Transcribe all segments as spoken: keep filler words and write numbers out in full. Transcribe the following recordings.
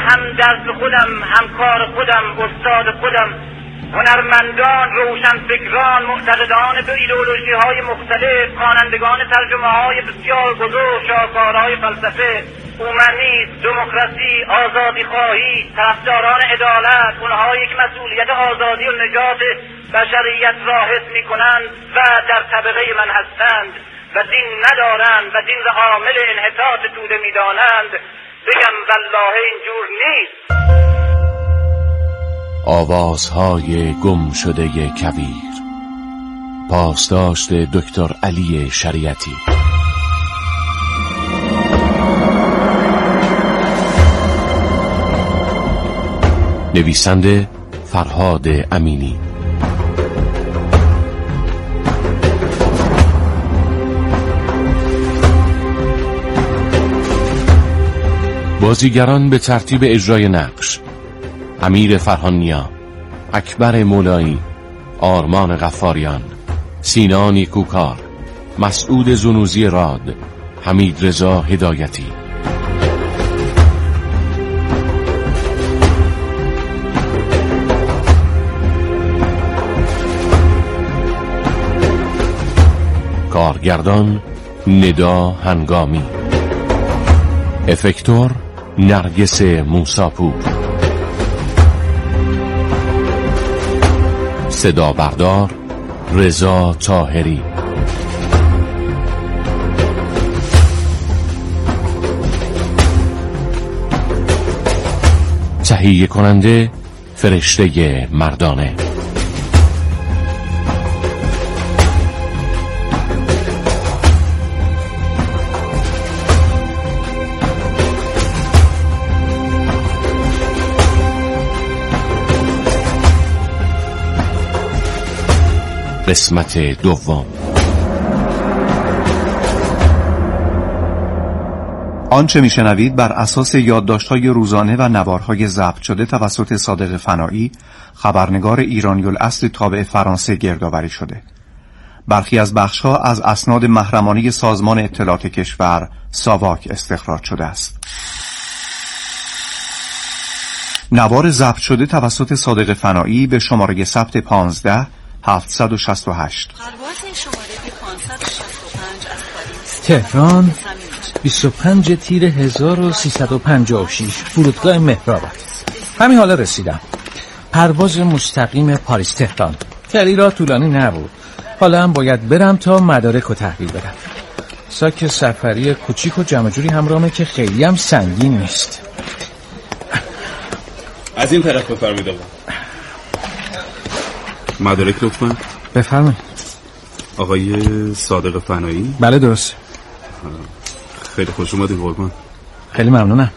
هم درس خودم، همکار خودم، استاد خودم، هنرمندان، روشنفکران، معتقدان به ایدئولوژی های مختلف، خوانندگان ترجمه های بسیار بزرگ، شاهکارهای فلسفه، اومانیسم، دموکراسی، آزادی خواهی، طرفداران عدالت، اونهایی که مسئولیت آزادی و نجات بشریت را حس میکنند و در طبقه من هستند و دین ندارند و دین را عامل انحطاط توده میدانند، بگم والله اینجور نیست. آوازهای گم شده کویر، پاسداشت دکتر علی شریعتی. نویسنده فرهاد امینی. بازیگران به ترتیب اجرای نقش: امیر فرهانیا، اکبر مولایی، آرمان غفاریان، سینا نیکوکار، مسعود زنوزی راد، حمید رضا هدایتی. کارگردان ندا هنگامی. افکتور نرگس موساپور. صدا بردار رضا طاهری. تهیه کننده فرشته مردانه. قسمت دوم. آنچه میشنوید بر اساس یادداشت‌های روزانه و نوارهای ضبط شده توسط صادق فنایی، خبرنگار ایرانی الاصل تابع فرانسه گردآوری شده. برخی از بخش‌ها از اسناد محرمانه سازمان اطلاعات کشور ساواک استخراج شده است. نوار ضبط شده توسط صادق فنایی به شماره ثبت پانزده هفتصد و شصت و هشت. تهران، بیست و پنج تیر هزار و سیصد و پنجاه و شش، فرودگاه مهرآباد. همین حالا رسیدم. پرواز مستقیم پاریس تهران. خیلی راه طولانی نبود. حالا هم باید برم تا مدارک رو تحویل بدم. ساک سفری کوچیک و جمع جوری همراهمه که خیلی هم سنگین نیست. از این طرف بفرمایید آقا. مدارک لطفاً. بفرمایید. آقای صادق فنایی؟ بله درست. خیلی خوش اومدید قربان. خیلی ممنونم.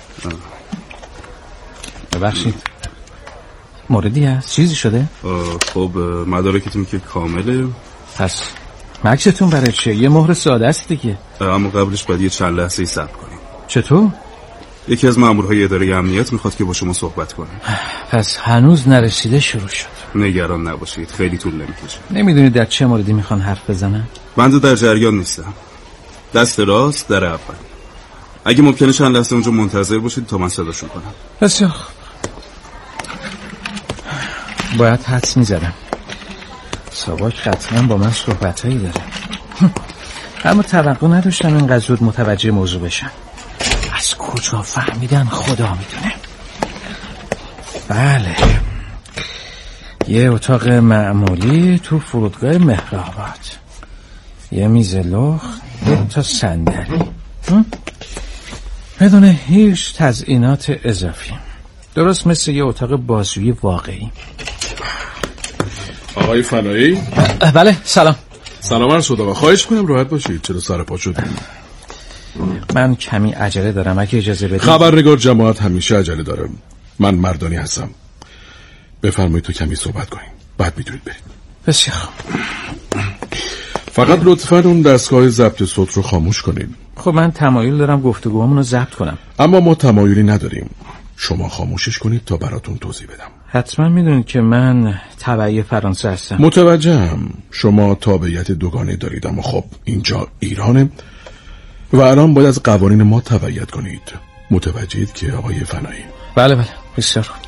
ببخشید. موردی هست؟ چیزی شده؟ خب مدارکتون که کامله. پس مکستون برای چیه؟ یه مهر ساده است دیگه. اما قبلش باید یه چند لحظه ای صبر کنیم. چطور؟ یکی از مامورهای اداره امنیت میخواد که با شما صحبت کنه. پس هنوز نرسیده شروع شد. نگران نباشید، خیلی طول نمیکشه. نمیدونید در چه موردی میخوان حرف بزنن؟ بنده در جریان نیستم. دست راست در اول. اگه ممکنه چند لحظه اونجا منتظر باشید تا من صداشون کنم. بسیار خوب. باید حدس میزدم ساواک حتما با من صحبتایی داره، اما توقع نداشتم اینقدر زود متوجه موضوع بشم. از کجا فهمیدن خدا میدونه. بله، یه اتاق معمولی تو فرودگاه مهرآباد، یه میز لخت، یه تا صندلی، بدون هیچ تزیینات اضافی، درست مثل یه اتاق بازجویی واقعی. آقای فنایی؟ بله سلام. سلام عرض شد آقا. خواهش کنم راحت باشید. چرا سر پا شدید؟ من کمی عجله دارم، اگه اجازه بدید. خبرنگار جماعت همیشه عجله داره. من مردانی هستم. بفرمایید تو کمی صحبت کنیم، بعد میتونید برید. بسیار. فقط لطفاً اون دستگاه ضبط صوت رو خاموش کنید. خب من تمایل دارم گفتگوامون رو ضبط کنم. اما ما تمایلی نداریم. شما خاموشش کنید تا براتون توضیح بدم. حتما میدونید که من تبعی فرانسه هستم. متوجهم. شما تابعیت دوگانه دارید، اما خب اینجا ایرانه و الان باید از قوانین ما تبعیت کنید. متوجهید که آقای فنایی؟ بله بله بسیار خوب.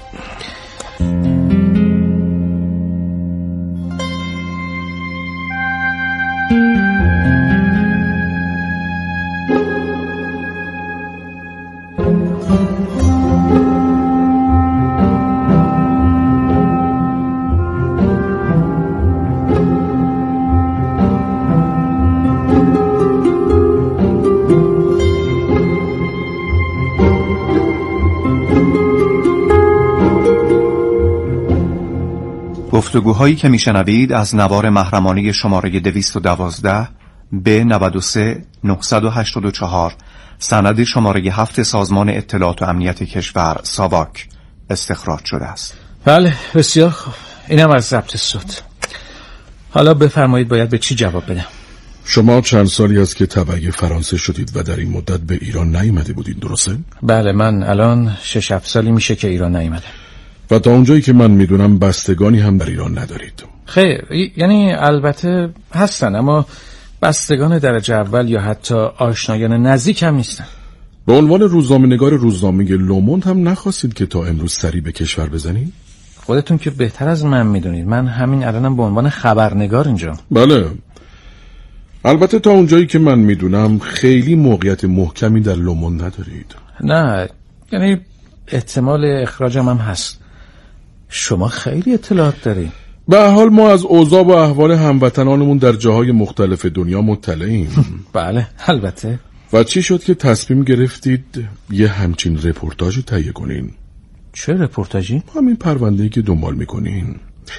گفتگوهایی که میشنوید از نوار محرمانه شماره دویست و دوازده به نود و سه نهصد و هشتاد و چهار سند شماره هفت سازمان اطلاعات و امنیت کشور ساواک استخراج شده است. بله بسیار خوب، اینم از ضبط صوت. حالا بفرمایید باید به چی جواب بدم؟ شما چند سالی است که تبع فرانسه شدید و در این مدت به ایران نیامده بودید، درسته؟ بله من الان شش هفت سالی میشه که ایران نیامده. و تا اونجایی که من میدونم بستگانی هم در ایران ندارید. خیر، یعنی البته هستن اما بستگان درجه اول یا حتی آشنایان نزدیک هم نیستن. به عنوان روزنامه‌نگار روزنامه لوموند هم نخواستید که تا امروز سری به کشور بزنید؟ خودتون که بهتر از من میدونید، من همین الانم به عنوان خبرنگار اینجا. بله، البته تا اونجایی که من میدونم خیلی موقعیت محکمی در لوموند ندارید. نه، یعنی احتمال اخراجم هم هست. شما خیلی اطلاعات دارید. به هر حال ما از اوضاع و احوال هموطنانمون در جاهای مختلف دنیا مطلعیم. بله البته. و چی شد که تصمیم گرفتید یه همچین رپورتاجی تهیه کنین؟ چه رپورتاجی؟ همین پرونده‌ای که دنبال میکنین.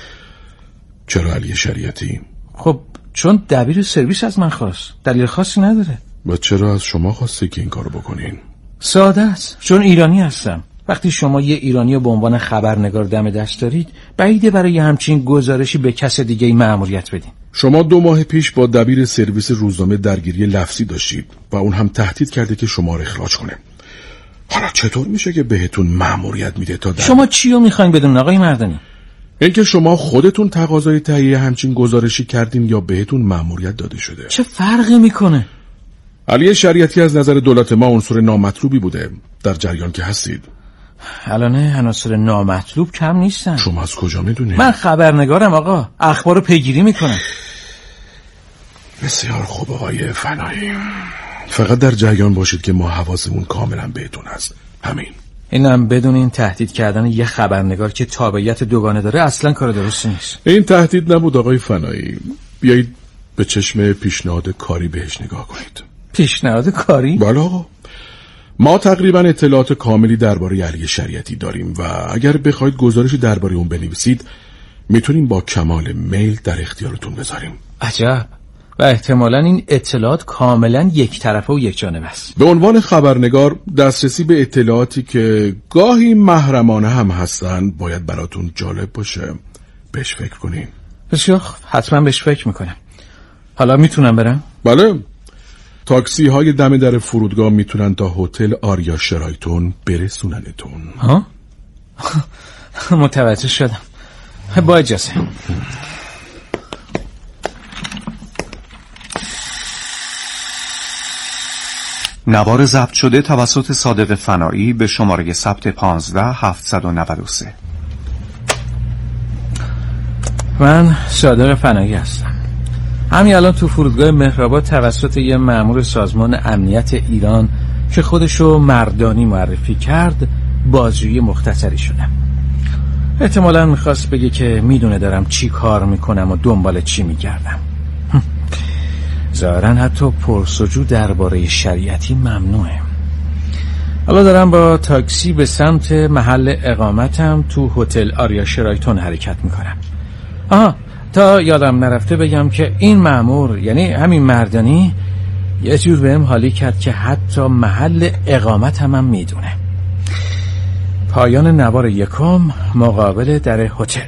چرا علی شریعتی؟ خب چون دبیر سرویس از من خواست، دلیل خاصی نداره. و چرا از شما خواسته که این کارو بکنین؟ ساده است، چون ایرانی هستم. وقتی شما یه ایرانی رو به عنوان خبرنگار دم دست دارید، بعیده برای همچین گزارشی به کس دیگه مأموریت بدین. شما دو ماه پیش با دبیر سرویس روزنامه درگیری لفظی داشتید و اون هم تهدید کرده که شما رو اخراج کنه. حالا چطور میشه که بهتون مأموریت میده تا در... شما چی رو میخواین بدون آقای مردانی؟ اینکه شما خودتون تقاضای تهیه همچین گزارشی کردین یا بهتون مأموریت داده شده؟ چه فرقی میکنه؟ علی شریعتی از نظر دولت ما عنصر نامطلوبی بوده. در جریان که هستید. الانه عناصر نامطلوب کم نیستن. شما از کجا میدونید؟ من خبرنگارم آقا، اخبارو پیگیری میکنم. بسیار خوب آقای فنایی، فقط در جریان باشید که ما حواسمون کاملا بهتون هست. همین. اینم بدون این تهدید کردن یه خبرنگار که تابعیت دوگانه داره اصلا کار درستی نیست. این تهدید نبود آقای فنایی. بیایید به چشم پیشنهاد کاری بهش نگاه کنید. پیشنهاد کاری؟ بله آقا، ما تقریبا اطلاعات کاملی درباره علی شریعتی داریم و اگر بخواید گزارشی درباره اون بنویسید میتونیم با کمال میل در اختیارتون بذاریم. عجب. و احتمالاً این اطلاعات کاملا یک طرفه و یک جانبه است. به عنوان خبرنگار دسترسی به اطلاعاتی که گاهی محرمانه هم هستن باید براتون جالب باشه. بهش فکر کنین. بسیار حتما بهش فکر میکنم. حالا میتونم برم؟ بله. تاکسی های دم در فرودگاه میتونن تا هتل آریا شرایتون برسوننتون. ها؟ متوجه شدم. با اجازه. نوار ضبط شده توسط صادق فنایی به شماره ثبت پانزده هفتصد و نود و سه. من صادق فنایی هستم. همین الان تو فرودگاه مهرآباد توسط یه مأمور سازمان امنیت ایران که خودشو مردانی معرفی کرد بازجویی مختصری شدم. احتمالاً میخواست بگه که میدونه دارم چی کار میکنم و دنبال چی میگردم. ظاهراً حتی پرسجو درباره شریعتی ممنوعه. حالا دارم با تاکسی به سمت محل اقامتم تو هتل آریا شرایتون حرکت میکنم. آها، تا یادم نرفته بگم که این مأمور یعنی همین مردانی یه جور بهم حالی کرد که حتی محل اقامتم هم میدونه. پایان نوار یکم، مقابل در هتل.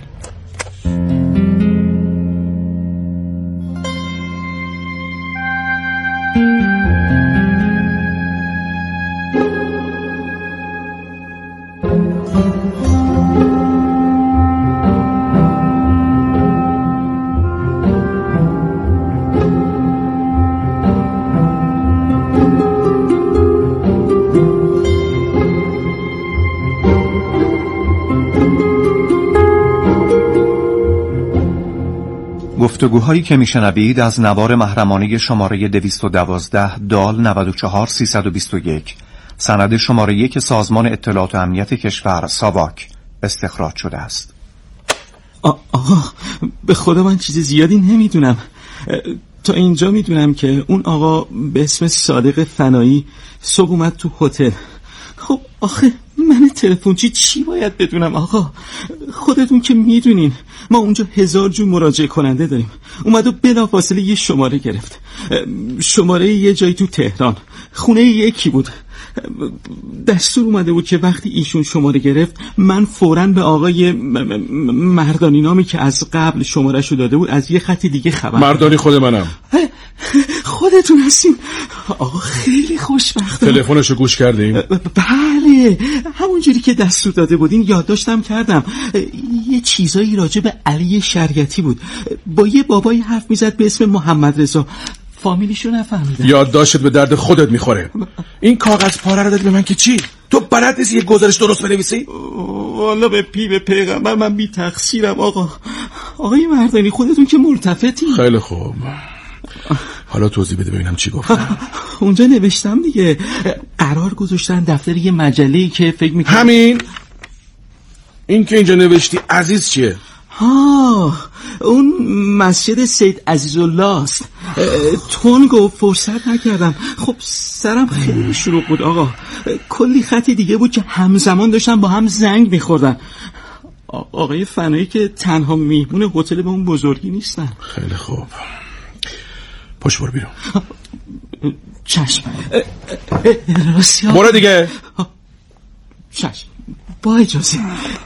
گفتگوهایی که میشنوید از نوار محرمانه شماره دویست و دوازده دال نود و چهار سیصد و بیست و یک سند شماره یک سازمان اطلاعات و امنیت کشور ساواک استخراج شده است. آقا به خدا من چیز زیادی نمیدونم. تا اینجا میدونم که اون آقا به اسم صادق فنایی صبح اومد تو هتل. خب آخه من تلفنچی چی باید بدونم آقا؟ خودتون که میدونین ما اونجا هزار جور مراجعه کننده داریم. اومد و بلافاصله یه شماره گرفت، شماره یه جایی تو تهران، خونه یکی بود. دستور اومده بود که وقتی ایشون شماره گرفت من فوراً به آقای مردانی نامی که از قبل شمارهشو داده بود از یه خط دیگه خبر. مردانی خود منم. خودتون هستین؟ آقا خیلی خوشبختم. تلفنشو گوش کردیم؟ بله، همونجوری که دستور داده بودین یادداشتم کردم. یه چیزایی راجع به علی شریعتی بود، با یه بابایی حرف میزد به اسم محمد رضا. فامیلیشو نفهمیدم. یادداشتت به درد خودت میخوره. این کاغذ پاره رو دادی به من که چی؟ تو بلد نیستی یه گزارش درست بنویسی؟ والا به پی به پیغمبر من بی تقصیرم آقا. آقای مردانی خودتون که ملتفتی. خیلی خوب، حالا توضیح بده ببینم چی گفتم. اونجا نوشتم دیگه، قرار گذاشتن دفتر یه مجله‌ای که فکر میکنم. همین؟ این که اینجا نوشتی عزیز چیه؟ ها، اون مسجد سید عزیزالله است. تون گفت فرصت نکردم. خب سرم خیلی شروع بود آقا. کلی خطی دیگه بود که همزمان داشتن با هم زنگ میخوردن. آقای فنایی که تنها میهمون هتل به اون بزرگی نیستن. خیلی خوب، پاش برو بیرون. چشم. راستی برو دیگه. چشم، با اجازه.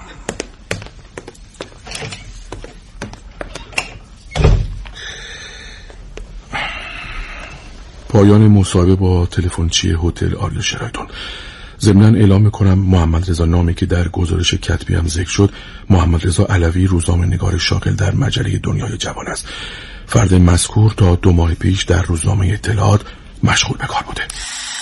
پایان مصاحبه با تلفنچی هتل آریا شرایتون. ضمناً اعلام میکنم محمد رضا نامی که در گزارش کتبی هم ذکر شد محمد رضا علوی روزنامه‌نگار شاغل در مجله دنیای جوان است. فرد مذکور تا دو ماه پیش در روزنامه اطلاعات مشغول به کار بوده.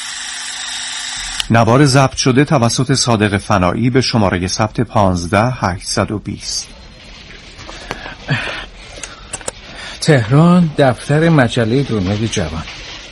نوار ضبط شده توسط صادق فنایی به شماره ثبت پانزده هشتصد و بیست. تهران، دفتر مجله دنیای جوان.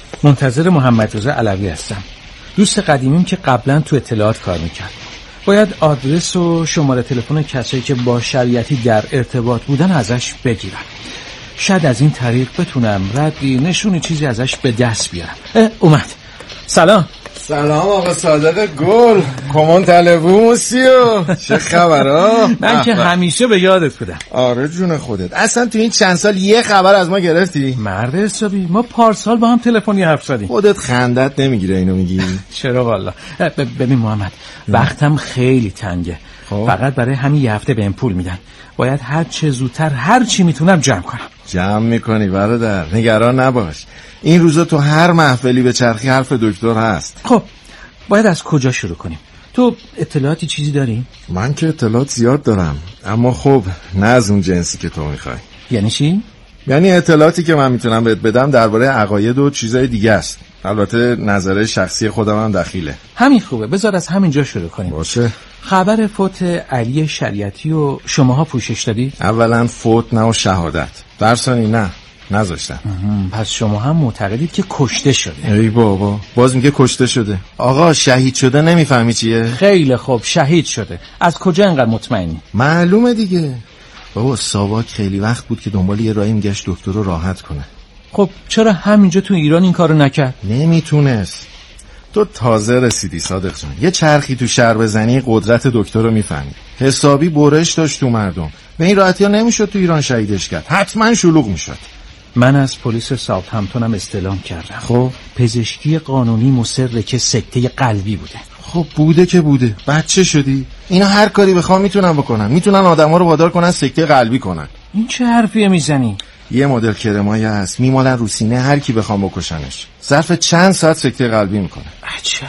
منتظر محمد رضا علوی هستم. دوست قدیمیم که قبلا تو اطلاعات کار میکرد. باید آدرس و شماره تلفن کسایی که با شریعتی در ارتباط بودن ازش بگیرم. شاید از این طریق بتونم ردی نشونی چیزی ازش به دست بیارم. اومد. سلام. سلام آقا صادق گل. کمان تلوو موسیو، چه خبرها؟ من که همیشه به یادت بودم. آره جون خودت. اصلا تو این چند سال یه خبر از ما گرفتی؟ مرد حسابی، ما پارسال با هم تلفنی حرف زدیم. خودت خندت نمیگیره اینو میگی؟ چرا والا. ببین محمد، وقتم خیلی تنگه. خوب. فقط برای همین یه هفته بهم پول میدن. باید هر چه زودتر هر چی میتونم جمع کنم. جمع میکنی برادر، نگران نباش. این روزا تو هر محفلی به چرخی حرف دکتر هست. خب باید از کجا شروع کنیم؟ تو اطلاعاتی چیزی داری؟ من که اطلاعات زیاد دارم، اما خب نه از اون جنسی که تو میخوای. یعنی چی؟ یعنی اطلاعاتی که من میتونم بهت بدم درباره عقاید و چیزای دیگه است. البته نظر شخصی خودم هم دخیله. همین خوبه، بذار از همینجا شروع کنیم. باشه. خبر فوت علی شریعتی و شماها پوشش دادید؟ اولا فوت نه و شهادت. در ثانی نه نذاشتم. پس شما هم معتقدید که کشته شده؟ ای بابا، باز میگه کشته شده. آقا شهید شده نمیفهمی چیه؟ خیلی خوب، شهید شده. از کجا انقدر مطمئنی؟ معلومه دیگه. بابا ساواک خیلی وقت بود که دنبال یه راهی میگشت دکتر رو راحت کنه. خب چرا همینجا تو ایران این کارو نکرد؟ نمیتونست. تو تازه رسیدی صادق جان. یه چرخی تو شهر بزنی قدرت دکتر رو میفهمی. حسابی برش داشت تو مردم. به این راحتی ها نمیشد تو ایران شهیدش کرد. حتما شلوغ میشد. من از پلیس ساوثهمپتونم استعلام کردم. خب پزشکی قانونی مصره که سکته قلبی بوده. خب بوده که بوده. بچه شدی؟ اینا هر کاری بخوام میتونن بکنن. میتونن آدما رو وادار کنن سکته قلبی کنن. این چه حرفیه میزنی؟ یه مدل کرمایی هست میمالن رو سینه هر کی بخوام بکشنش. ظرف چند ساعت سکته قلبی میکنه. عجب.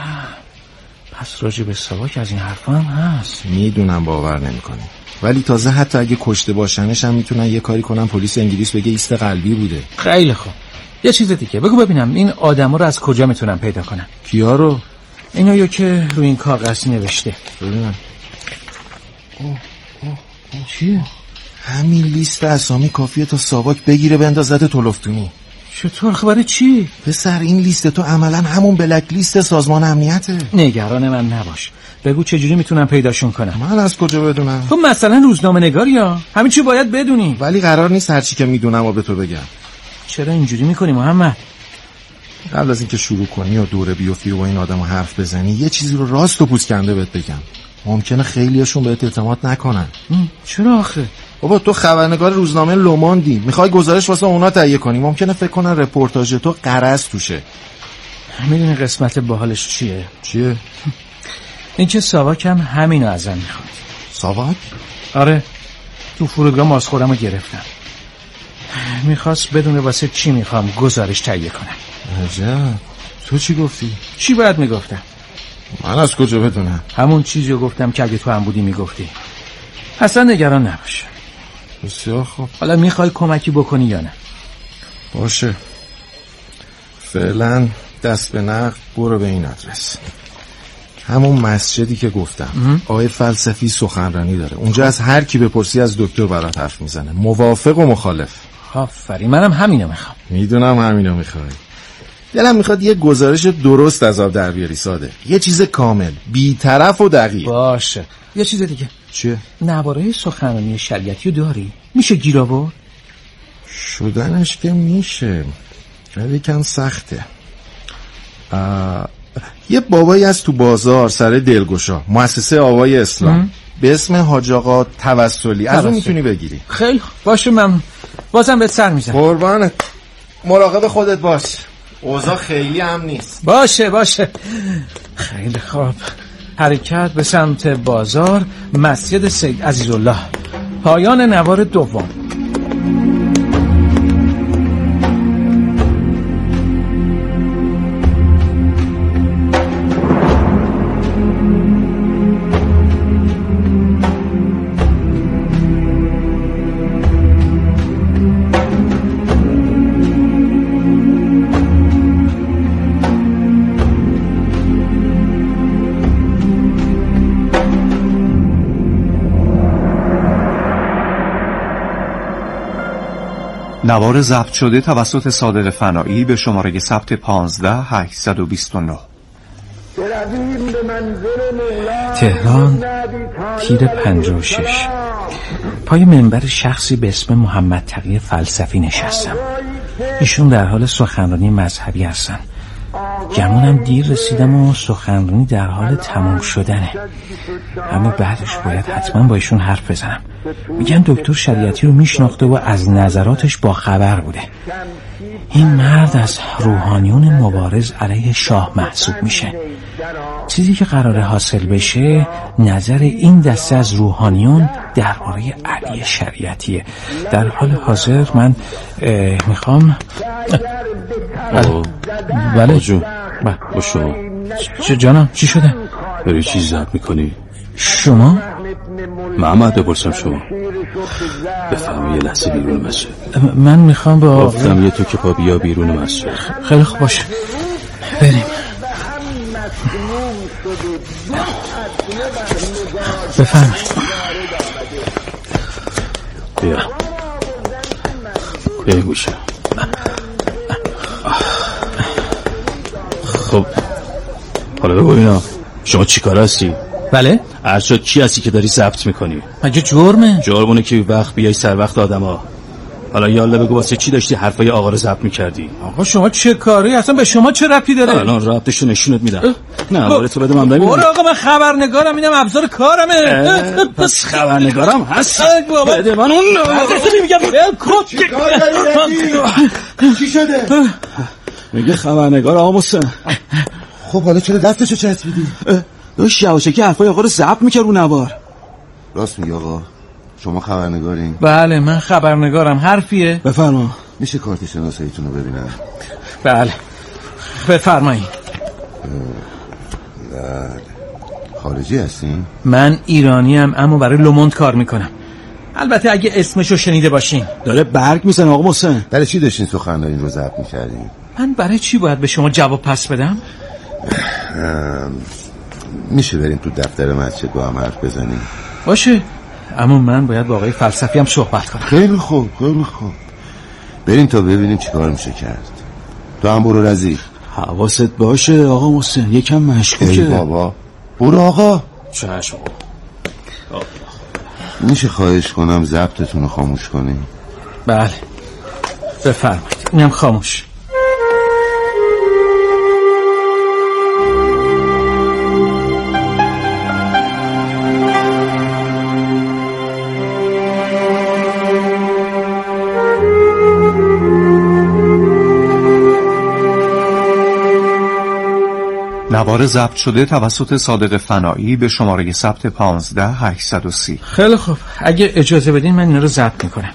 پس راجع به ساواک از این حرفا هم هست. میدونم باور نمیکنی، ولی تازه حتی اگه کشته باشنش هم میتونن یه کاری کنن پلیس انگلیس بگه ایست قلبی بوده. خیلی خوب. یه چیز دیگه بگو ببینم این آدما رو از کجا میتونن پیدا کنن؟ کیا رو؟ اینو که روی این کاغذ نوشته. ببینم. چیه؟ همین لیست اسامی کافیه تا ساواک بگیره بندازت تلفتونی. چطور؟ خبر چی؟ پسر این لیست تو عملا همون بلک لیست سازمان امنیته. نگران من نباش. بگو چجوری میتونم پیداشون کنم. من از کجا بدونم؟ تو مثلا روزنامه نگاری یا همین چی باید بدونی. ولی قرار نیست هرچی که میدونم و به تو بگم. چرا اینجوری میکنی محمد؟ قبل از اینکه شروع کنی و دوره بیفتی و با این آدمو حرف بزنی یه چیزی رو راست و پوست کنده بهت بگم. ممکنه خیلیاشون بهت اعتماد نکنن. چرا آخه؟ بابا تو خبرنگار روزنامه لوموندی، میخوای گزارش واسه اونا تهیه کنی، ممکنه فکر کنن رپورتاژ تو غرض توشه. میدونی قسمت باحالش چیه؟ چیه؟ این که ساواک هم همینو ازم میخواد. ساواک؟ آره، تو فرودگاه ماسخورمو گرفتم. میخواست بدونه واسه چی میخوام گزارش تهیه کنم. عجب. تو چی گفتی؟ چی باید میگفتم؟ من از کجا بدونم؟ همون چیزی رو گفتم که اگه تو هم بودی میگفتی. اصلا نگران نباش. بسیار خوب. حالا میخوای کمکی بکنی یا نه؟ باشه. فعلا دست به نقد برو به این آدرس. همون مسجدی که گفتم. آقای فلسفی سخنرانی داره. اونجا از هر کی بپرسی از دکتر برات حرف میزنه. موافق و مخالف. آفرین، منم همینو میخوام. میدونم همینو میخوای. دلم میخواد یه گزارش درست از آب در بیاری صادق. یه چیز کامل، بی‌طرف و دقیق. باشه. یه چیز دیگه. چیه؟ نوارای سخنرانی شریعتی رو داری؟ میشه گیر آورد؟ شدنش که میشه، ولی کم سخته. یه بابایی از تو بازار سر دلگشا، مؤسسه آوای اسلام ام؟ به اسم حاج آقا توسلی. از اون میتونی بگیری. خیلی باشه، من بازم بهت سر میزنم. قربانت. مراقب خودت باش. اوضاع خیلی هم نیست. باشه باشه. خیلی خوب. حرکت به سمت بازار، مسجد سید عزیزالله. پایان نوار دوم. نوار ضبط شده توسط صادق فنایی به شماره ثبت پانزده هشتصد و بیست و نه. تهران، تیر پنجاه و شش. پای منبر شخصی به اسم محمد تقی فلسفی نشستم. ایشون در حال سخنرانی مذهبی هستن. گمونم دیر رسیدم و سخنرانی در حال تمام شدنه. اما بعدش باید حتما با ایشون حرف بزنم. میگن دکتر شریعتی رو میشناخته و از نظراتش با خبر بوده. این مرد از روحانیون مبارز علیه شاه محسوب میشه. چیزی که قراره حاصل بشه نظر این دسته از روحانیون درباره علی شریعتیه. در حال حاضر من میخوام بله جون با شما. چه جانم؟ چی شده؟ بری چیز ضبط میکنی؟ شما؟ محمد بپرسم شما. بفهم یه لحظه بیرون مسجد. من میخوام با گفتم یه تو که پا بیا بیرون مسجد. خیلی خوب باشه، بریم. بفهم. بیا بیا گوشه. خب حالا بگو اینا شما چی کار هستی؟ بله؟ ارشاد چی هستی که داری ضبط میکنی؟ مگه جرمه؟ جرمونه که وقت بیای سر وقت آدم ها. حالا یالا بگو واسه چی داشتی حرفای آقا رو ضبط میکردی؟ آقا شما چه کاری؟ اصلا به شما چه ربطی داره؟ الان ربطشو نشونت میدم. نه وارد تو بده من ببینم. برو آقا، من خبرنگارم، اینم ابزار کارمه. پس خبرنگارم هست؟ بده من اون. میگم چی شده؟ میگه خبرنگار آقا محسن. خب حالا چرا دستشو چسبیدی؟ داشت یواشکی حرفای آقا رو ضبط میکرد رو نوار. راست میگه آقا؟ شما خبرنگارین؟ بله من خبرنگارم. حرفیه؟ بفرما. میشه کارت شناساییتون رو ببینم؟ بله بفرمایید. بله. خارجی هستین؟ من ایرانیم اما برای لوموند کار میکنم. البته اگه اسمشو شنیده باشین. داره برگ میزنه آقا محسن. برای چی داشتین سخنرانی رو ضبط میکردین؟ من برای چی باید به شما جواب پس بدم؟ میشه بریم تو دفتر مسجد با هم حرف بزنیم؟ باشه، اما من باید با آقای فلسفی هم صحبت کنم. خیلی خوب خیلی خوب، بریم تا ببینیم چی کار میشه کرد. تو هم برو رضی. حواست باشه آقا محسن، یکم مشکوکه. ای بابا برو آقا. چشم. میشه خواهش کنم ضبطتون رو خاموش کنی؟ بله بفرمایید، اینم خاموش. نوار ضبط شده توسط صادق فنایی به شماره ثبت پانزده هشتصد و سی. خیلی خوب، اگه اجازه بدین من این رو ضبط میکنم.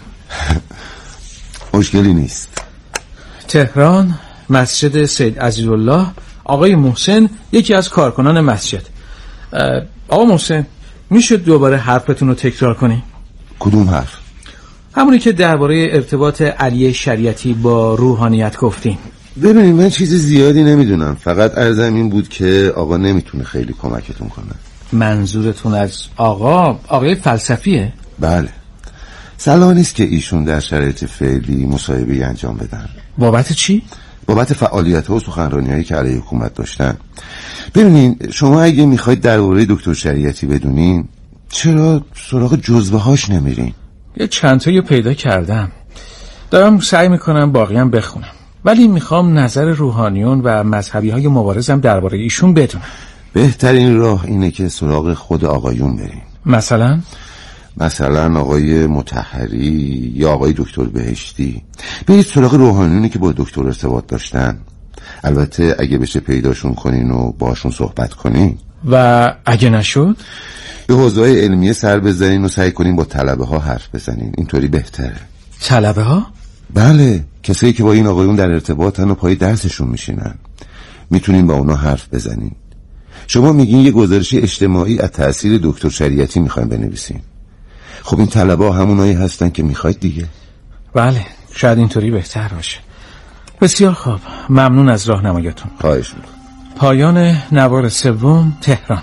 مشکلی نیست. تهران، مسجد سید عزیزالله، آقای محسن یکی از کارکنان مسجد. آقا محسن میشه دوباره حرفتون رو تکرار کنی؟ کدوم حرف؟ همونی که درباره ارتباط علی شریعتی با روحانیت گفتین. ببینید من چیز زیادی نمیدونم، فقط عرضم این بود که آقا نمیتونه خیلی کمکتون کنه. منظورتون از آقا آقای فلسفیه؟ بله، صلاح نیست که ایشون در شرایط فعلی مصاحبه‌ای انجام بدن. بابت چی؟ بابت فعالیت ها و سخنرانی‌هایی که علیه حکومت داشتن. ببینین شما اگه میخواید درباره دکتر شریعتی بدونین، چرا سراغ جزوه هاش نمیرین؟ یه چند تایی پیدا کردم، دارم سعی میکنم باقی هم بخونم، ولی میخوام نظر روحانیون و مذهبی های مبارزم درباره ایشون بدونم. بهترین راه اینه که سراغ خود آقایون برین. مثلا؟ مثلا آقای مطهری یا آقای دکتر بهشتی. برید سراغ روحانیونی که با دکتر ارتباط داشتن. البته اگه بشه پیداشون کنین و باشون صحبت کنین. و اگه نشد؟ به حوزه‌های علمیه سر بزنین و سعی کنین با طلبه ها حرف بزنین. اینطوری بهتره. طلبه ها؟ بله، کسایی که با این آقایون در ارتباطن و پای درسشون میشینن. میتونین با اونا حرف بزنین. شما میگین یه گزارش اجتماعی از تأثیر دکتر شریعتی میخواین بنویسین. خب این طلبه ها همونایی هستن که میخواید دیگه. بله، شاید اینطوری بهتر باشه. بسیار خوب، ممنون از راهنماییتون. خواهش میکنم. پایان نوار سوم، تهران.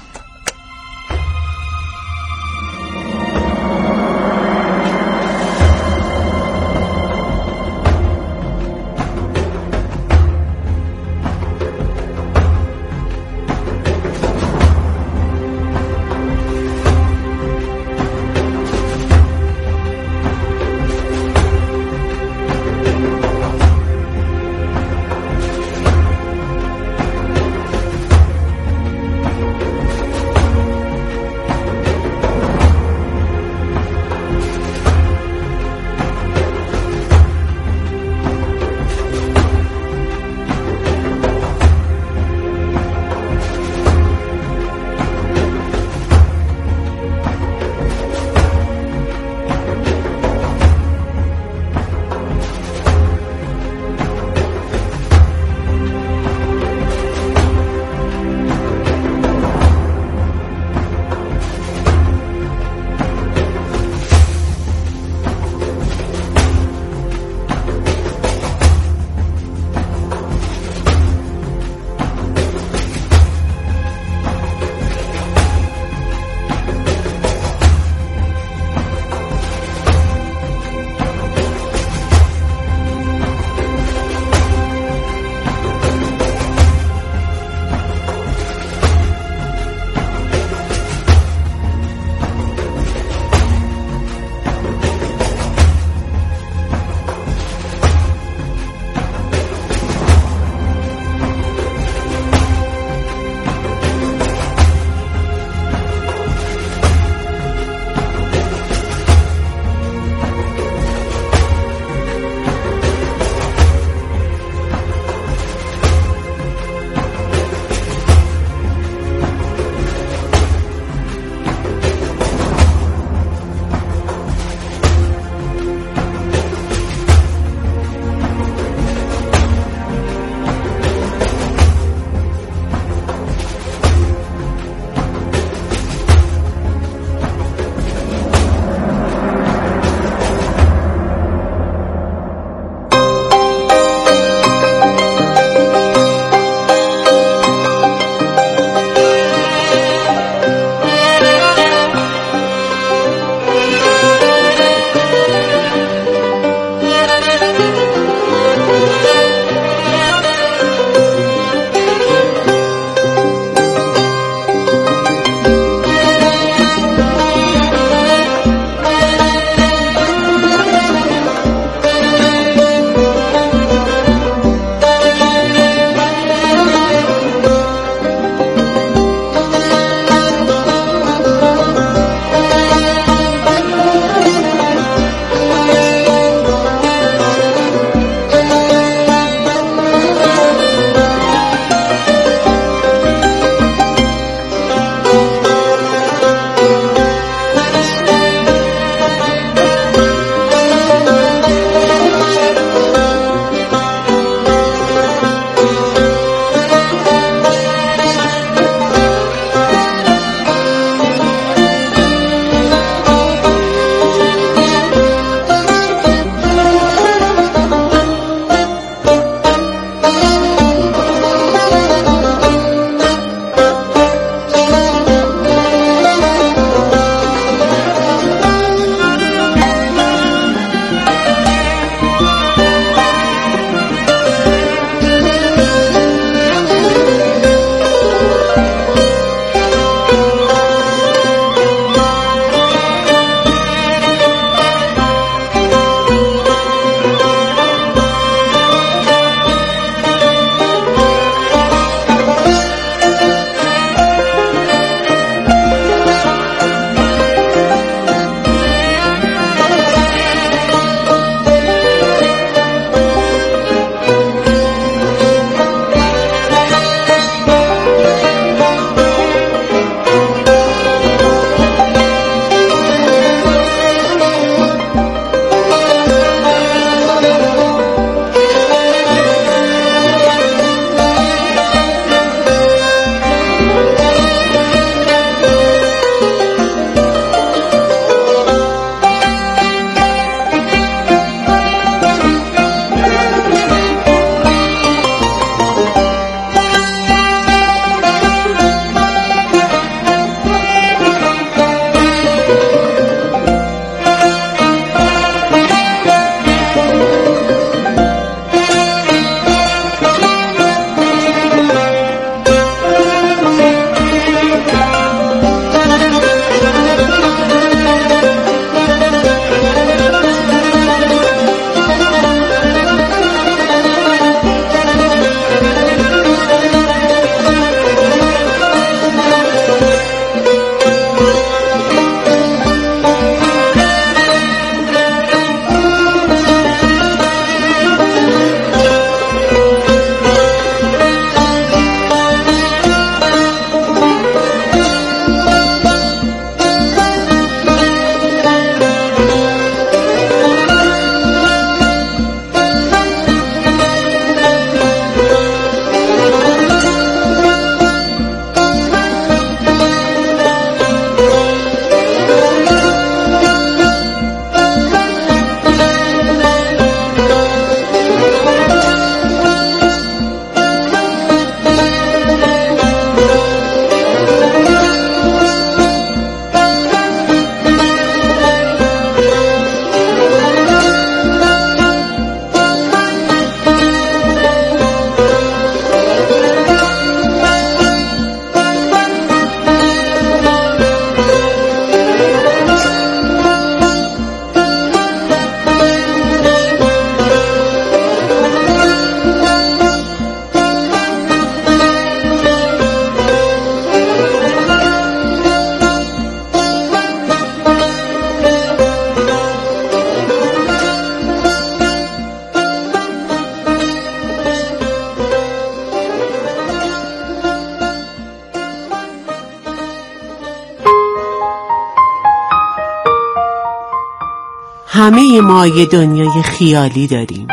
همه ما یه دنیای خیالی داریم.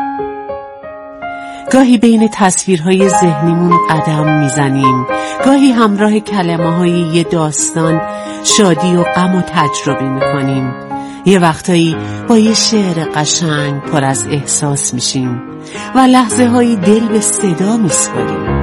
گاهی بین تصویرهای ذهنیمون قدم میزنیم، گاهی همراه کلمه های یه داستان شادی و غم و تجربه میکنیم، یه وقتایی با یه شعر قشنگ پر از احساس میشیم و لحظه هایی دل به صدا میسپاریم.